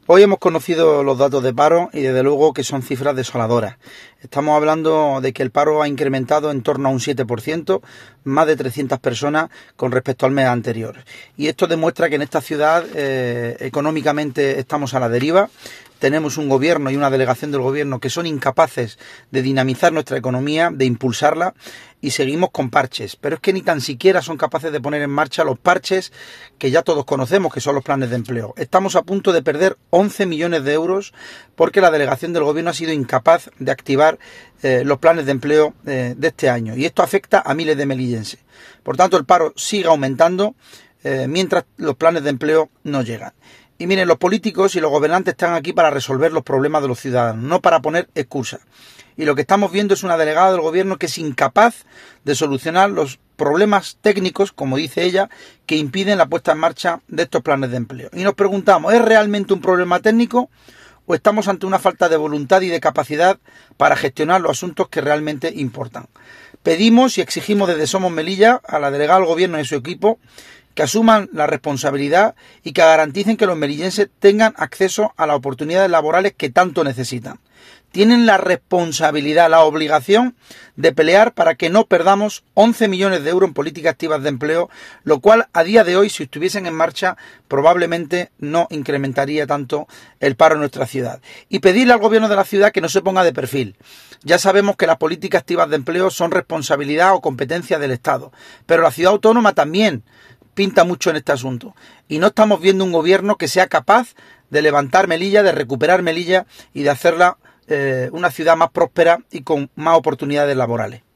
Hoy hemos conocido los datos de paro y desde luego que son cifras desoladoras. Estamos hablando de que el paro ha incrementado en torno a un 7%, más de 300 personas con respecto al mes anterior. Y esto demuestra que en esta ciudad económicamente estamos a la deriva. Tenemos un gobierno y una delegación del gobierno que son incapaces de dinamizar nuestra economía, de impulsarla, y seguimos con parches. Pero es que ni tan siquiera son capaces de poner en marcha los parches que ya todos conocemos, que son los planes de empleo. Estamos a punto de perder 11 millones de euros porque la delegación del gobierno ha sido incapaz de activar los planes de empleo de este año. Y esto afecta a miles de melillenses. Por tanto, el paro sigue aumentando mientras los planes de empleo no llegan. Y miren, los políticos y los gobernantes están aquí para resolver los problemas de los ciudadanos, no para poner excusas. Y lo que estamos viendo es una delegada del gobierno que es incapaz de solucionar los problemas técnicos, como dice ella, que impiden la puesta en marcha de estos planes de empleo. Y nos preguntamos, ¿es realmente un problema técnico o estamos ante una falta de voluntad y de capacidad para gestionar los asuntos que realmente importan? Pedimos y exigimos desde Somos Melilla a la delegada del gobierno y a su equipo que asuman la responsabilidad y que garanticen que los melillenses tengan acceso a las oportunidades laborales que tanto necesitan. Tienen la responsabilidad, la obligación de pelear para que no perdamos 11 millones de euros en políticas activas de empleo, lo cual a día de hoy, si estuviesen en marcha, probablemente no incrementaría tanto el paro en nuestra ciudad. Y pedirle al gobierno de la ciudad que no se ponga de perfil. Ya sabemos que las políticas activas de empleo son responsabilidad o competencia del Estado, pero la ciudad autónoma también pinta mucho en este asunto. Y no estamos viendo un gobierno que sea capaz de levantar Melilla, de recuperar Melilla y de hacerla una ciudad más próspera y con más oportunidades laborales.